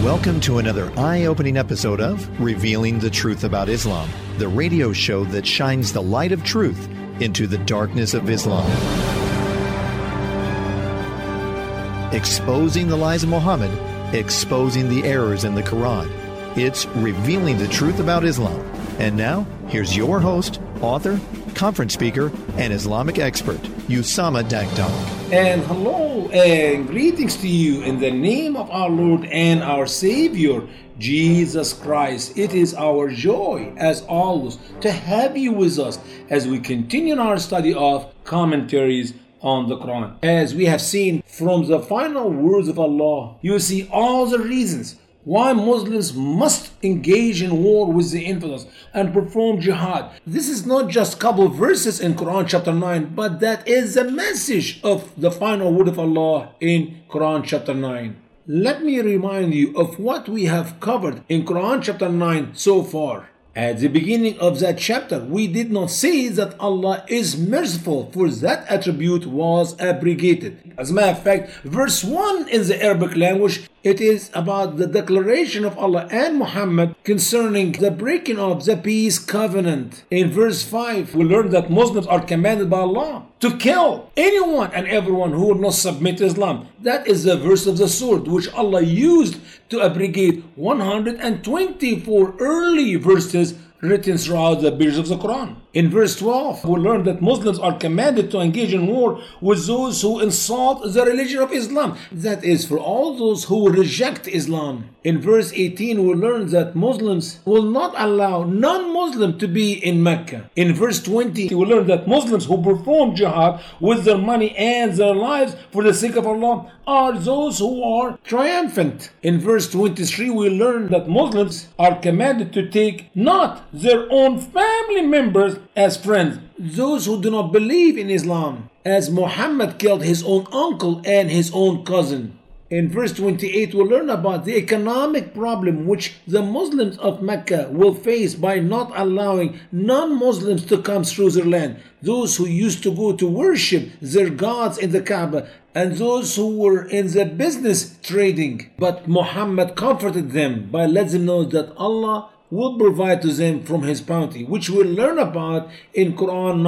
Welcome to another eye-opening episode of Revealing the Truth About Islam, the radio show that shines the light of truth into the darkness of Islam. Exposing the lies of Muhammad, exposing the errors in the Quran. It's Revealing the Truth About Islam. And now, here's your host, author, conference speaker, and Islamic expert, Usama Dagdag. And hello and greetings to you in the name of our Lord and our Savior, Jesus Christ. It is our joy, as always, to have you with us as we continue our study of commentaries on the Quran. As we have seen from the final words of Allah, you see all the reasons why Muslims must engage in war with the infidels and perform jihad. This is not just a couple of verses in Quran chapter 9, but that is the message of the final word of Allah in Quran chapter 9. Let me remind you of what we have covered in Quran chapter 9 so far. At the beginning of that chapter, we did not say that Allah is merciful, for that attribute was abrogated. As a matter of fact, verse 1 in the Arabic language, it is about the declaration of Allah and Muhammad concerning the breaking of the peace covenant. In verse 5, we learn that Muslims are commanded by Allah to kill anyone and everyone who will not submit to Islam. That is the verse of the sword, which Allah used to abrogate 124 early verses written throughout the pages of the Quran. In verse 12, we learn that Muslims are commanded to engage in war with those who insult the religion of Islam. That is, for all those who reject Islam. In verse 18, we learn that Muslims will not allow non-Muslim to be in Mecca. In verse 20, we learn that Muslims who perform jihad with their money and their lives for the sake of Allah are those who are triumphant. In verse 23, we learn that Muslims are commanded to take not their own family members as friends, those who do not believe in Islam, as Muhammad killed his own uncle and his own cousin. In verse 28, we learn about the economic problem which the Muslims of Mecca will face by not allowing non-Muslims to come through their land. Those who used to go to worship their gods in the Kaaba and those who were in the business trading. But Muhammad comforted them by letting them know that Allah will provide to them from His bounty, which we'll learn about in Quran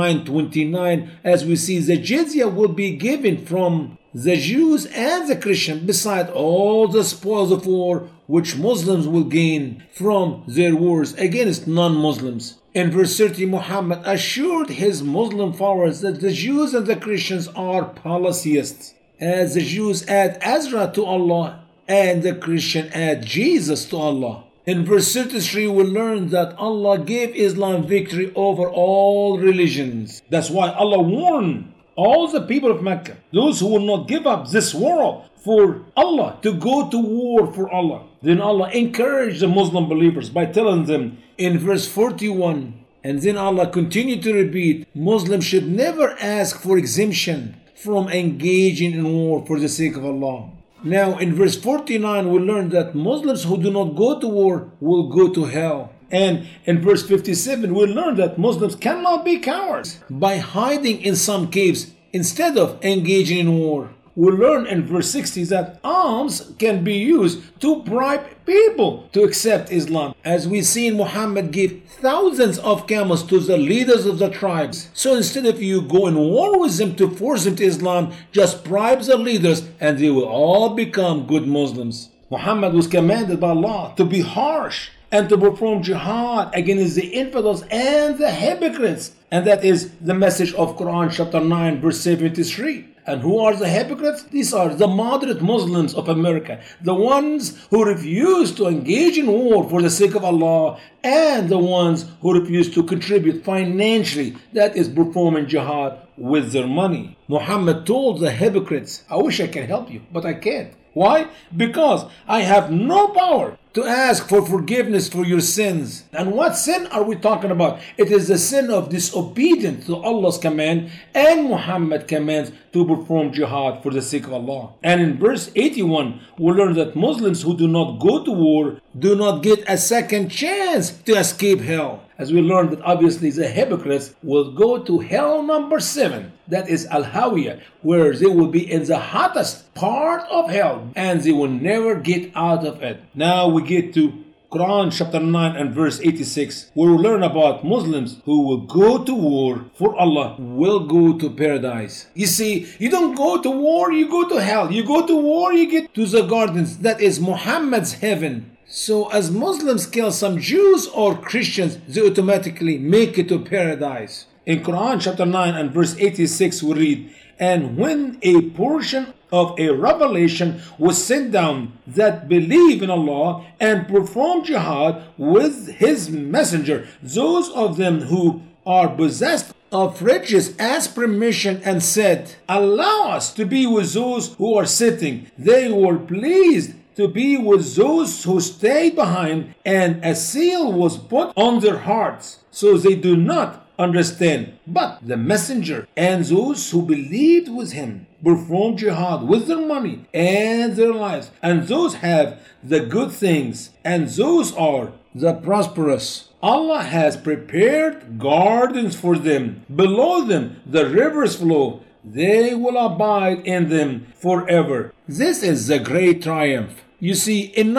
9:29, as we see the jizya will be given from the Jews and the Christians, beside all the spoils of war which Muslims will gain from their wars against non-Muslims. In verse 30, Muhammad assured his Muslim followers that the Jews and the Christians are polytheists, as the Jews add Ezra to Allah and the Christian add Jesus to Allah. In verse 33, we learn that Allah gave Islam victory over all religions. That's why Allah warned all the people of Mecca, those who will not give up this world for Allah, to go to war for Allah. Then Allah encouraged the Muslim believers by telling them in verse 41, and then Allah continued to repeat, Muslims should never ask for exemption from engaging in war for the sake of Allah. Now in verse 49, we learn that Muslims who do not go to war will go to hell. And in verse 57, we learn that Muslims cannot be cowards by hiding in some caves instead of engaging in war. We learn in verse 60 that alms can be used to bribe people to accept Islam. As we see, Muhammad gave thousands of camels to the leaders of the tribes. So instead of you go in war with them to force them to Islam, just bribe the leaders and they will all become good Muslims. Muhammad was commanded by Allah to be harsh and to perform jihad against the infidels and the hypocrites. And that is the message of Quran chapter 9 verse 73. And who are the hypocrites? These are the moderate Muslims of America, the ones who refuse to engage in war for the sake of Allah, and the ones who refuse to contribute financially, that is performing jihad with their money. Muhammad told the hypocrites, I wish I can help you, but I can't. Why? Because I have no power to ask for forgiveness for your sins. And what sin are we talking about? It is the sin of disobedience to Allah's command and Muhammad's commands to perform jihad for the sake of Allah. And in verse 81, we learn that Muslims who do not go to war do not get a second chance to escape hell. as we learned that obviously the hypocrites will go to hell number 7, that is Al-Hawiyah, where they will be in the hottest part of hell and they will never get out of it. Now we get to Quran chapter 9 and verse 86, where we learn about Muslims who will go to war for Allah will go to paradise. You see, you don't go to war, you go to hell. You go to war, you get to the gardens. That is Muhammad's heaven. So as Muslims kill some Jews or Christians, they automatically make it to paradise. In Quran chapter 9 and verse 86 we read, and when a portion of a revelation was sent down that believe in Allah and perform jihad with His messenger, those of them who are possessed of riches asked permission and said, allow us to be with those who are sitting. They were pleased to be with those who stayed behind, and a seal was put on their hearts, so they do not understand. But the messenger and those who believed with him performed jihad with their money and their lives, and those have the good things, and those are the prosperous. Allah has prepared gardens for them. Below them the rivers flow. They will abide in them forever. This is the great triumph. You see, in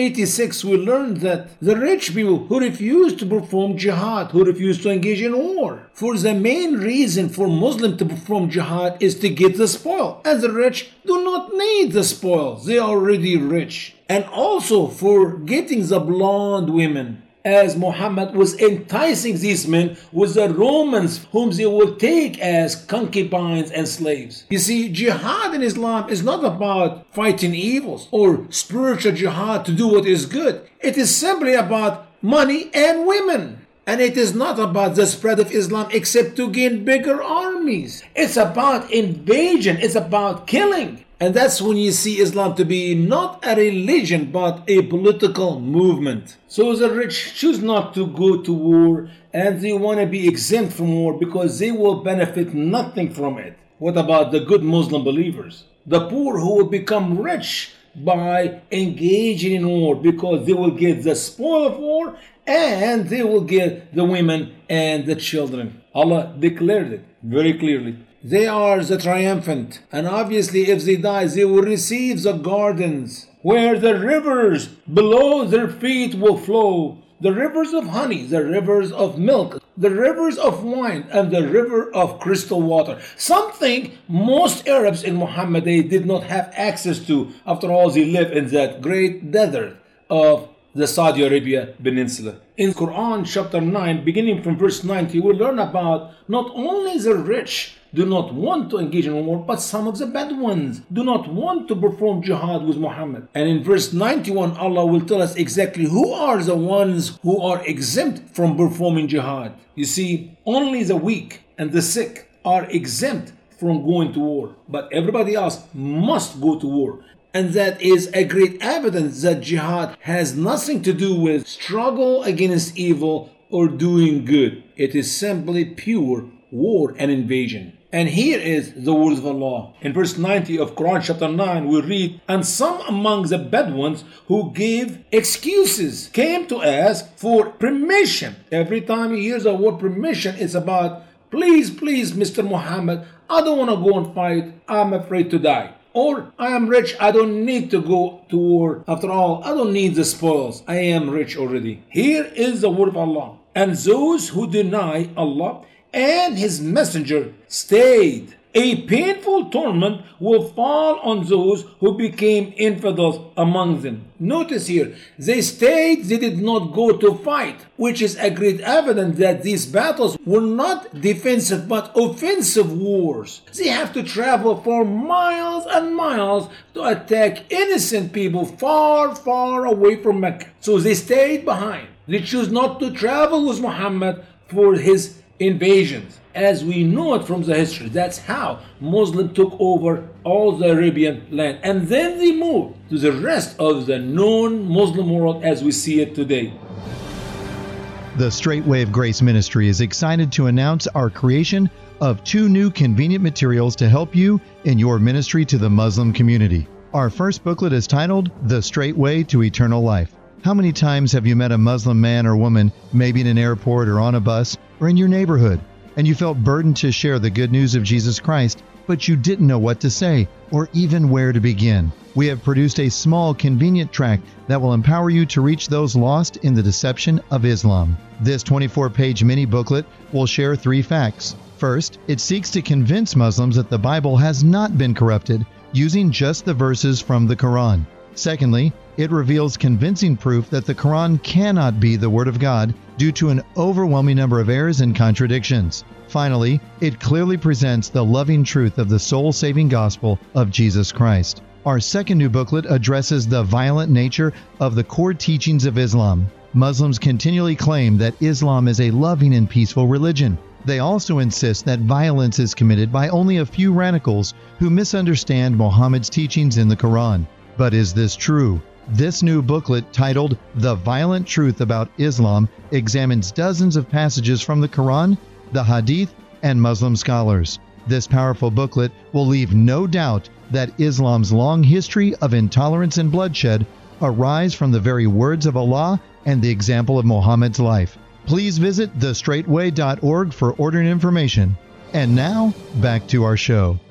986 we learned that the rich people who refused to perform jihad, who refused to engage in war, for the main reason for Muslims to perform jihad is to get the spoil, and the rich do not need the spoil, they are already rich. And also for getting the blonde women, as Muhammad was enticing these men with the Romans whom they will take as concubines and slaves. You see, jihad in Islam is not about fighting evils or spiritual jihad to do what is good. It is simply about money and women. And it is not about the spread of Islam except to gain bigger armies. It's about invasion. It's about killing. And that's when you see Islam to be not a religion but a political movement. So the rich choose not to go to war and they want to be exempt from war because they will benefit nothing from it. What about the good Muslim believers? The poor who will become rich by engaging in war because they will get the spoil of war and they will get the women and the children. Allah declared it very clearly. They are the triumphant, and obviously if they die, they will receive the gardens where the rivers below their feet will flow. The rivers of honey, the rivers of milk, the rivers of wine, and the river of crystal water. Something most Arabs in Muhammad did not have access to. After all, they live in that great desert of the Saudi Arabia Peninsula. In Quran chapter 9, beginning from verse 90, we learn about not only the rich do not want to engage in war, but some of the bad ones do not want to perform jihad with Muhammad. And in verse 91, Allah will tell us exactly who are the ones who are exempt from performing jihad. You see, only the weak and the sick are exempt from going to war, but everybody else must go to war. And that is a great evidence that jihad has nothing to do with struggle against evil or doing good. It is simply pure war and invasion. And here is the words of Allah. In verse 90 of Quran chapter 9 we read, and some among the Bedouins who gave excuses came to ask for permission. Every time you hear the word permission, it's about, please, Mr. Muhammad, I don't want to go and fight, I'm afraid to die. Or, I am rich, I don't need to go to war. After all, I don't need the spoils, I am rich already. Here is the word of Allah. And those who deny Allah and His messenger stayed. A painful torment will fall on those who became infidels among them. Notice here, they stayed, they did not go to fight, which is a great evidence that these battles were not defensive but offensive wars. They have to travel for miles and miles to attack innocent people far, far away from Mecca. So they stayed behind. They choose not to travel with Muhammad for his invasions. As we know it from the history, that's how Muslims took over all the Arabian land. And then they moved to the rest of the known Muslim world as we see it today. The Straight Way of Grace Ministry is excited to announce our creation of 2 new convenient materials to help you in your ministry to the Muslim community. Our first booklet is titled The Straight Way to Eternal Life. How many times have you met a Muslim man or woman, maybe in an airport or on a bus or in your neighborhood, and you felt burdened to share the good news of Jesus Christ, but you didn't know what to say or even where to begin? We have produced a small, convenient tract that will empower you to reach those lost in the deception of Islam. This 24-page mini booklet will share 3 facts. First, it seeks to convince Muslims that the Bible has not been corrupted using just the verses from the Quran. Secondly, it reveals convincing proof that the Quran cannot be the Word of God due to an overwhelming number of errors and contradictions. Finally, it clearly presents the loving truth of the soul-saving gospel of Jesus Christ. Our second new booklet addresses the violent nature of the core teachings of Islam. Muslims continually claim that Islam is a loving and peaceful religion. They also insist that violence is committed by only a few radicals who misunderstand Muhammad's teachings in the Quran. But is this true? This new booklet, titled The Violent Truth About Islam, examines dozens of passages from the Quran, the Hadith, and Muslim scholars. This powerful booklet will leave no doubt that Islam's long history of intolerance and bloodshed arise from the very words of Allah and the example of Muhammad's life. Please visit thestraightway.org for ordering information. And now, back to our show.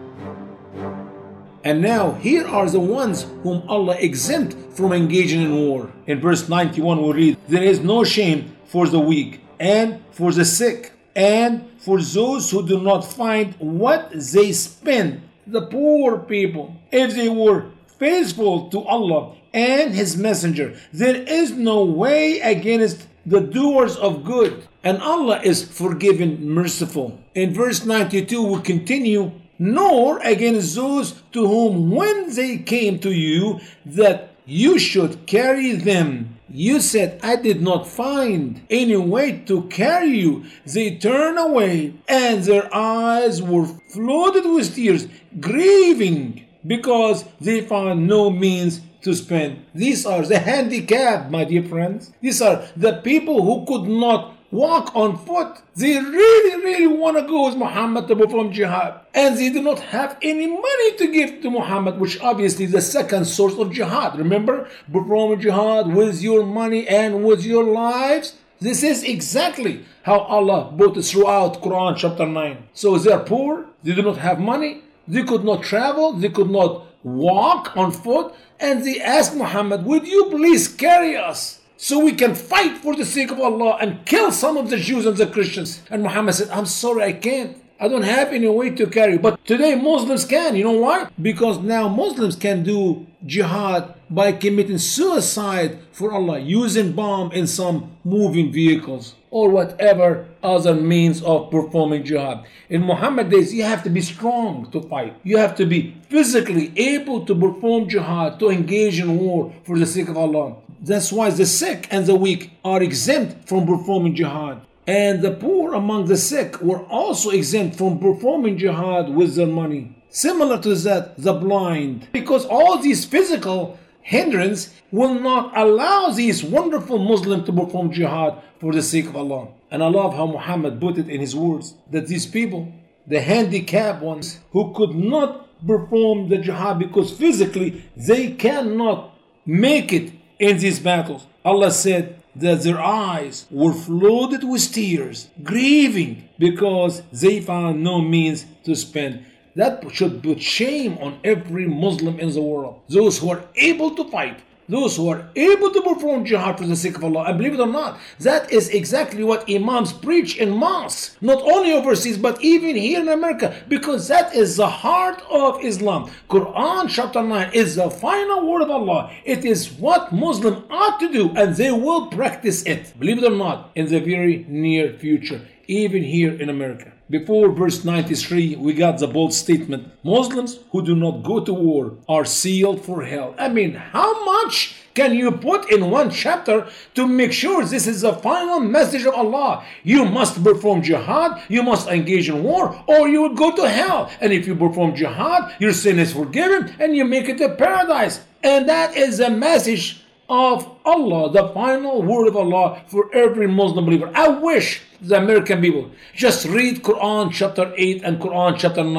And now, here are the ones whom Allah exempt from engaging in war. In verse 91 we read, "There is no shame for the weak, and for the sick, and for those who do not find what they spend, the poor people, if they were faithful to Allah and His Messenger. There is no way against the doers of good, and Allah is forgiving, merciful." In verse 92 we continue, "Nor against those to whom when they came to you that you should carry them, you said, I did not find any way to carry you. They turned away, and their eyes were flooded with tears, grieving because they found no means to spend." These are the handicapped, my dear friends. These are the people who could not walk on foot. They really want to go with Muhammad to perform jihad, and they do not have any money to give to Muhammad, which obviously is the second source of jihad. Remember, performing jihad with your money and with your lives. This is exactly how Allah put it throughout Quran chapter 9. So they are poor, they do not have money, they could not travel, they could not walk on foot, and they asked Muhammad, "Would you please carry us so we can fight for the sake of Allah and kill some of the Jews and the Christians?" And Muhammad said, "I'm sorry, I can't. I don't have any way to carry you." But today Muslims can. You know why? Because now Muslims can do jihad by committing suicide for Allah, using bomb in some moving vehicles or whatever other means of performing jihad. In Muhammad days, you have to be strong to fight. You have to be physically able to perform jihad, to engage in war for the sake of Allah. That's why the sick and the weak are exempt from performing jihad. And the poor among the sick were also exempt from performing jihad with their money. Similar to that, the blind. Because all these physical hindrance will not allow these wonderful Muslims to perform jihad for the sake of Allah. And I love how Muhammad put it in his words, that these people, the handicapped ones, who could not perform the jihad because physically they cannot make it in these battles. Allah said that their eyes were flooded with tears, grieving because they found no means to spend. That should put shame on every Muslim in the world. Those who are able to fight, those who are able to perform jihad for the sake of Allah. And believe it or not, that is exactly what imams preach in mosques, not only overseas but even here in America, because that is the heart of Islam. Quran chapter 9 is the final word of Allah. It is what Muslims ought to do, and they will practice it, believe it or not, in the very near future, even here in America. Before verse 93, we got the bold statement, Muslims who do not go to war are sealed for hell. I mean, how much can you put in one chapter to make sure this is the final message of Allah? You must perform jihad, you must engage in war, or you will go to hell. And if you perform jihad, your sin is forgiven and you make it to paradise. And that is the message of Allah, the final word of Allah for every Muslim believer. I wish the American people just read Quran chapter 8 and Quran chapter 9.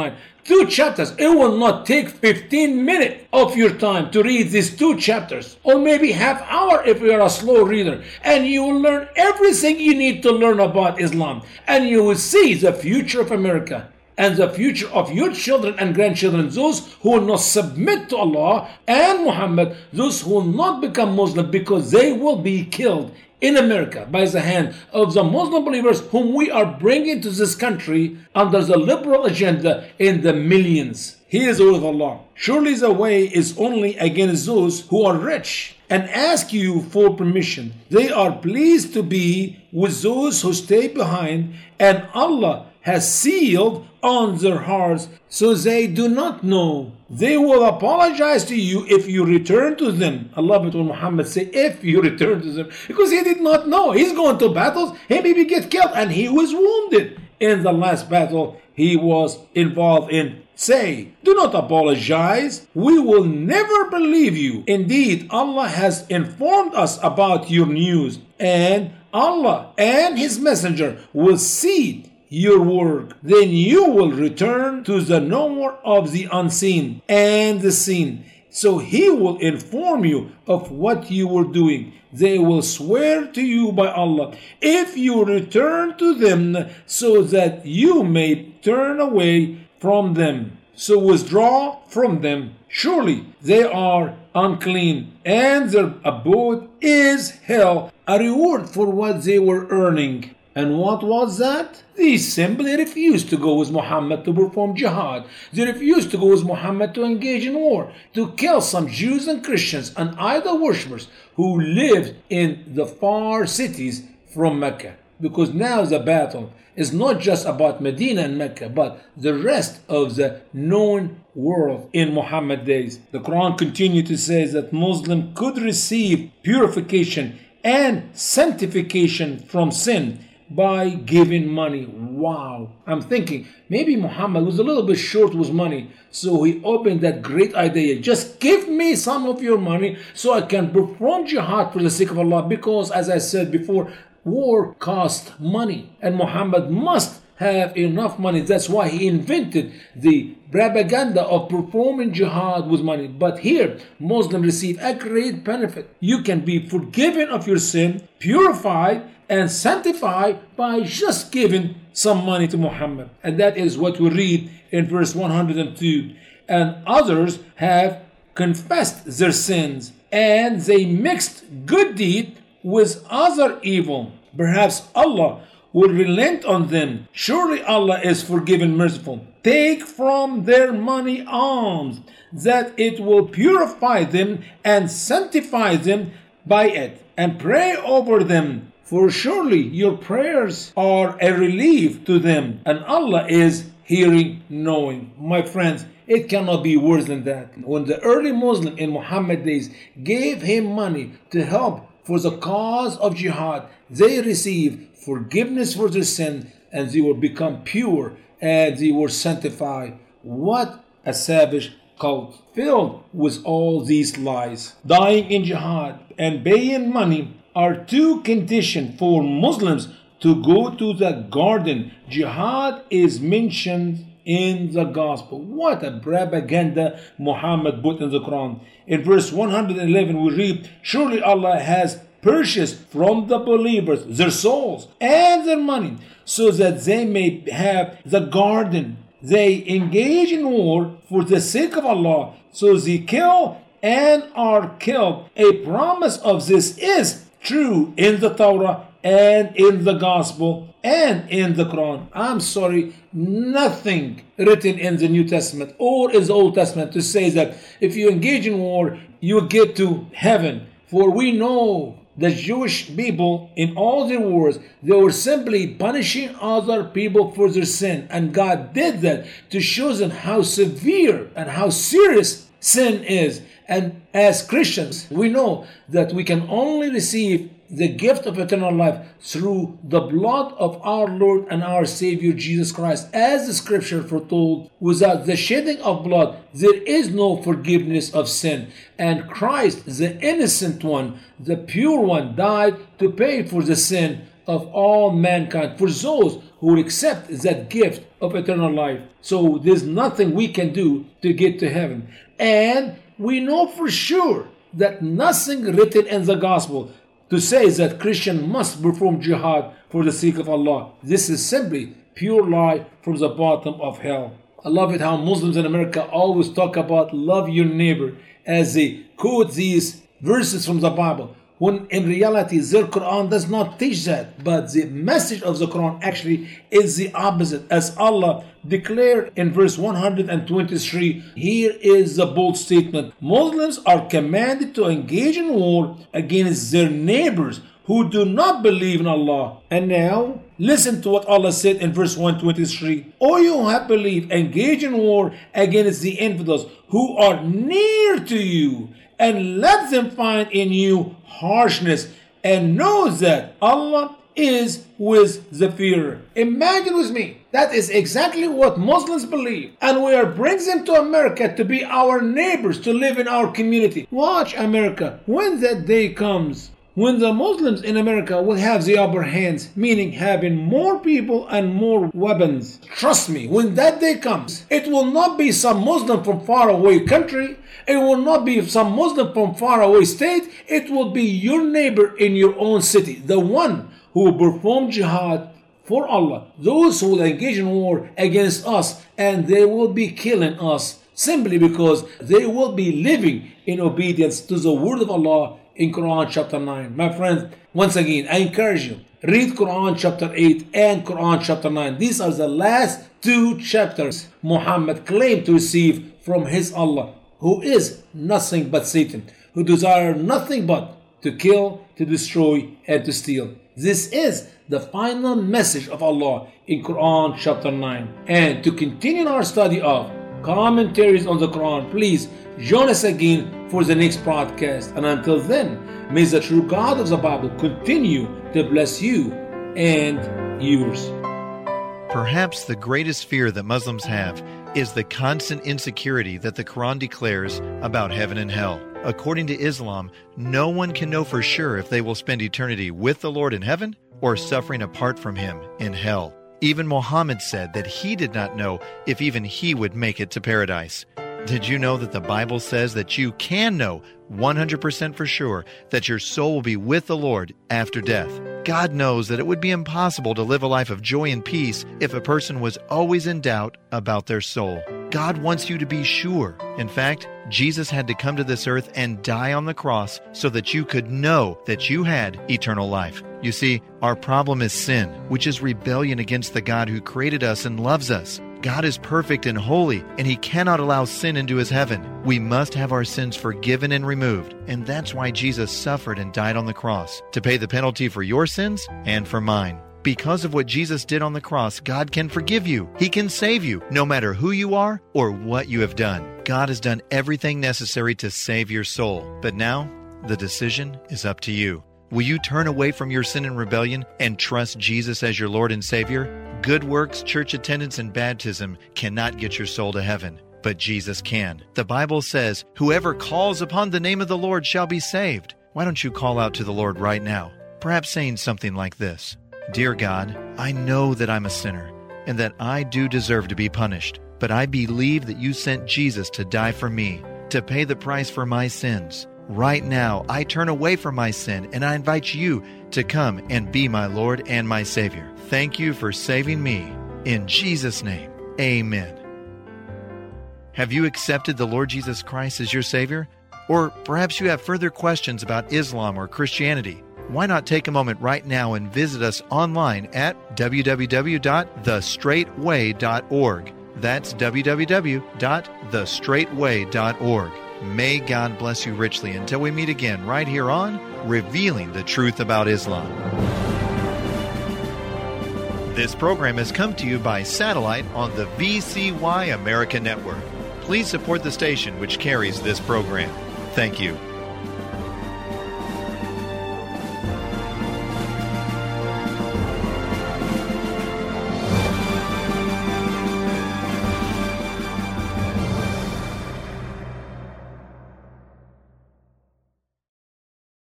2 chapters. It will not take 15 minutes of your time to read these 2 chapters, or maybe half hour if you are a slow reader, and you will learn everything you need to learn about Islam, and you will see the future of America and the future of your children and grandchildren, those who will not submit to Allah and Muhammad, those who will not become Muslim, because they will be killed in America by the hand of the Muslim believers whom we are bringing to this country under the liberal agenda in the millions. He is the word of Allah. Surely the way is only against those who are rich and ask you for permission. They are pleased to be with those who stay behind, and Allah has sealed on their hearts, so they do not know. They will apologize to you if you return to them. Allah but Muhammad say, if you return to them, because he did not know. He's going to battles, he maybe get killed, and he was wounded in the last battle he was involved in. Say, do not apologize. We will never believe you. Indeed, Allah has informed us about your news, and Allah and His Messenger will see your work. Then you will return to the knower of the unseen and the seen. So He will inform you of what you were doing. They will swear to you by Allah if you return to them, so that you may turn away from them. So withdraw from them. Surely they are unclean, and their abode is hell, a reward for what they were earning. And what was that? They simply refused to go with Muhammad to perform jihad. They refused to go with Muhammad to engage in war, to kill some Jews and Christians and idol worshippers who lived in the far cities from Mecca. Because now the battle is not just about Medina and Mecca, but the rest of the known world in Muhammad days. The Quran continued to say that Muslim could receive purification and sanctification from sin by giving money. Wow. I'm thinking maybe Muhammad was a little bit short with money, so he opened that great idea. Just give me some of your money so I can perform jihad for the sake of Allah, because as I said before, war costs money, and Muhammad must have enough money. That's why he invented the propaganda of performing jihad with money. But here, Muslims receive a great benefit. You can be forgiven of your sin, purified, and sanctified by just giving some money to Muhammad. And that is what we read in verse 102. And others have confessed their sins, and they mixed good deed with other evil. Perhaps Allah will relent on them. Surely Allah is forgiving, merciful. Take from their money alms, that it will purify them and sanctify them by it, and pray over them. For surely your prayers are a relief to them, and Allah is hearing, knowing. My friends, it cannot be worse than that. When the early Muslim in Muhammad days gave him money to help for the cause of jihad, they received forgiveness for their sin, and they will become pure, and they were sanctified. What a savage cult, filled with all these lies. Dying in jihad and paying money are two conditions for Muslims to go to the garden. Jihad is mentioned in the gospel. What a propaganda Muhammad put in the Quran. In verse 111 we read, surely Allah has purchased from the believers their souls and their money, so that they may have the garden. They engage in war for the sake of Allah, so they kill and are killed. A promise of this is true in the Torah and in the Gospel and in the Quran. I'm sorry, nothing written in the New Testament or in the Old Testament to say that if you engage in war, you get to heaven. For we know the Jewish people in all their wars, they were simply punishing other people for their sin. And God did that to show them how severe and how serious sin is. And as Christians, we know that we can only receive the gift of eternal life through the blood of our Lord and our Savior Jesus Christ. As the scripture foretold, without the shedding of blood, there is no forgiveness of sin. And Christ, the innocent one, the pure one, died to pay for the sin of all mankind, for those who will accept that gift of eternal life. So there's nothing we can do to get to heaven. And we know for sure that nothing written in the gospel to say that Christian must perform jihad for the sake of Allah. This is simply pure lie from the bottom of hell. I love it how Muslims in America always talk about love your neighbor as they quote these verses from the Bible, when in reality their Quran does not teach that, but the message of the Quran actually is the opposite. As Allah declared in verse 123, here is the bold statement: Muslims are commanded to engage in war against their neighbors who do not believe in Allah. And now, listen to what Allah said in verse 123. O you who have believed, engage in war against the infidels who are near to you, and let them find in you harshness, and know that Allah is with the fearer. Imagine with me, that is exactly what Muslims believe, and we are bringing them to America to be our neighbors, to live in our community. Watch America, when that day comes, when the Muslims in America will have the upper hand, meaning having more people and more weapons. Trust me, when that day comes, it will not be some Muslim from far away country. It will not be some Muslim from far away state. It will be your neighbor in your own city, the one who will perform jihad for Allah, those who will engage in war against us, and they will be killing us simply because they will be living in obedience to the word of Allah in Quran chapter 9. My friends, once again, I encourage you, read Quran chapter 8 and Quran chapter 9. These are the last two chapters Muhammad claimed to receive from his Allah, who is nothing but Satan, who desires nothing but to kill, to destroy, and to steal. This is the final message of Allah in Quran chapter 9. And to continue our study of commentaries on the Quran, please join us again for the next podcast. And until then, may the true God of the Bible continue to bless you and yours. Perhaps the greatest fear that Muslims have is the constant insecurity that the Quran declares about heaven and hell. According to Islam, no one can know for sure if they will spend eternity with the Lord in heaven or suffering apart from Him in hell. Even Muhammad said that he did not know if even he would make it to paradise. Did you know that the Bible says that you can know 100% for sure that your soul will be with the Lord after death? God knows that it would be impossible to live a life of joy and peace if a person was always in doubt about their soul. God wants you to be sure. In fact, Jesus had to come to this earth and die on the cross so that you could know that you had eternal life. You see, our problem is sin, which is rebellion against the God who created us and loves us. God is perfect and holy, and He cannot allow sin into His heaven. We must have our sins forgiven and removed, and that's why Jesus suffered and died on the cross, to pay the penalty for your sins and for mine. Because of what Jesus did on the cross, God can forgive you. He can save you, no matter who you are or what you have done. God has done everything necessary to save your soul. But now, the decision is up to you. Will you turn away from your sin and rebellion and trust Jesus as your Lord and Savior? Good works, church attendance, and baptism cannot get your soul to heaven, but Jesus can. The Bible says, whoever calls upon the name of the Lord shall be saved. Why don't you call out to the Lord right now? Perhaps saying something like this: Dear God, I know that I'm a sinner and that I do deserve to be punished, but I believe that you sent Jesus to die for me, to pay the price for my sins. Right now, I turn away from my sin and I invite you to come and be my Lord and my Savior. Thank you for saving me. In Jesus' name, amen. Have you accepted the Lord Jesus Christ as your Savior? Or perhaps you have further questions about Islam or Christianity. Why not take a moment right now and visit us online at www.thestraightway.org. That's www.thestraightway.org. May God bless you richly until we meet again right here on Revealing the Truth About Islam. This program has come to you by satellite on the VCY America Network. Please support the station which carries this program. Thank you.